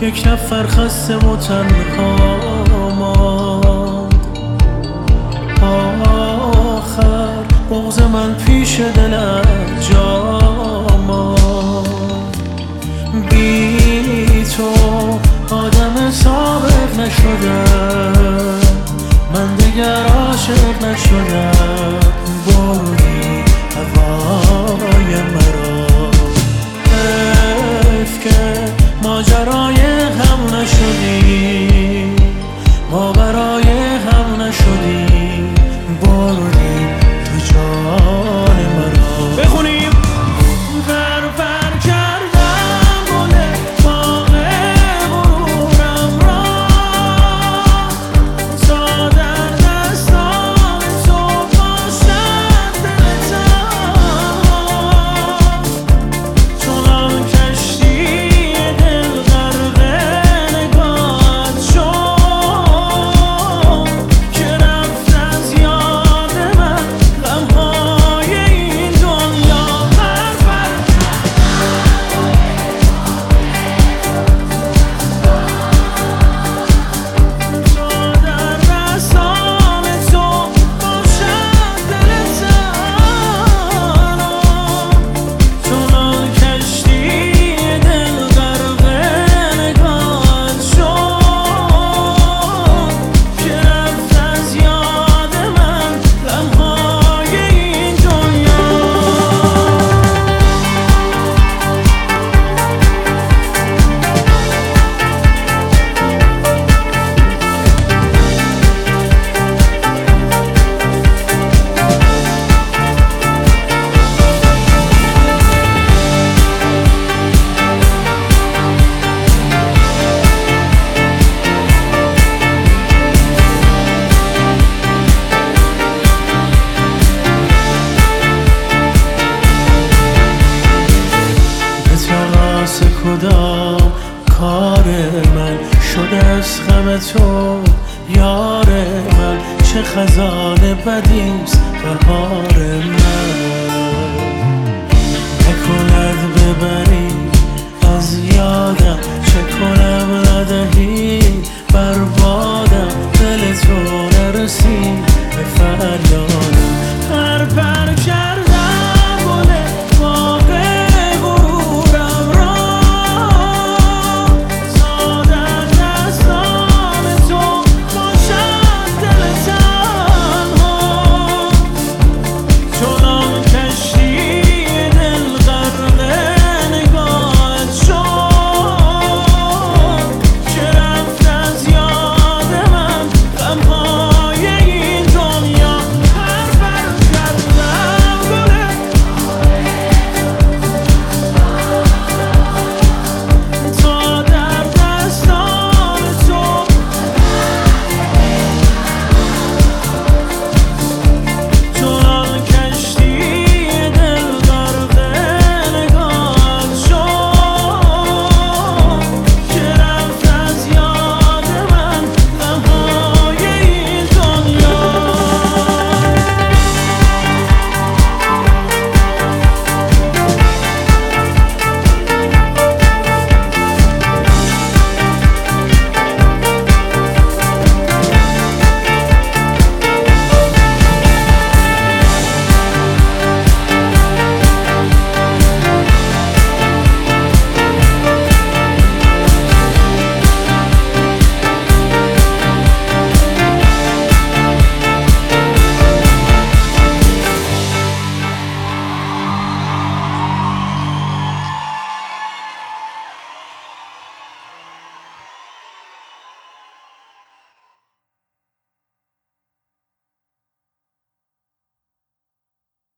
یک نفر خسته و تنها ماند. آخر بغض من پیش دلت جا ماند. بی تو آدم ثابت نشدم، من دیگر عاشق نشدم. بردی هوای مرا، حیف که ماجرای هم نشدیم، ما برای هم نشدیم. بردی تو جان مرا. بخونیم بر کردم گل باغ غرورم را، تا در دستان تو باشد دلتم. چنان کشتی دل غرق نگاهت شد که رفت از یاد من غمهای این دنیا. کدام کار من شده از غم تو یار من؟ چه خزان بدیست بهار من. نکند ببری از یادم، چه کنم ندهی بربادم. دل تو نرسید به فریاد